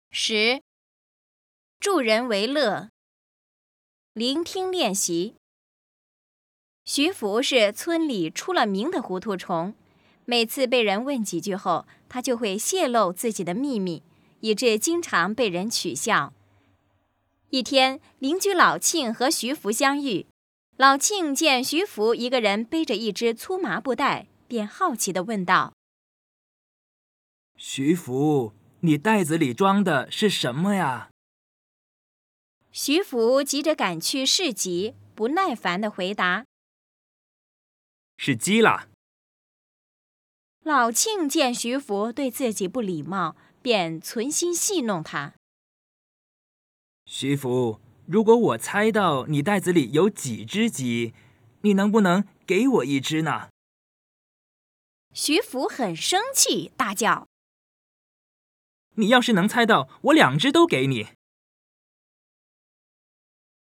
10. 助人为乐。聆听练习。徐福是村里出了名的糊涂虫，每次被人问几句后，他就会泄露自己的秘密，以致经常被人取笑。一天，邻居老庆和徐福相遇，老庆见徐福一个人背着一只粗麻布袋，便好奇地问道：“ 徐福，你袋子里装的是什么呀？” 徐福急着赶去市集，不耐烦地回答：“ 是鸡啦。” 老庆见徐福对自己不礼貌，便存心戏弄他：“ 徐福，如果我猜到你袋子里有几只鸡，你能不能给我一只呢？” 徐福很生气，大叫：“ 你要是能猜到，我2只都给你。”